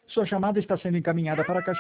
Sua chamada está sendo encaminhada para a caixa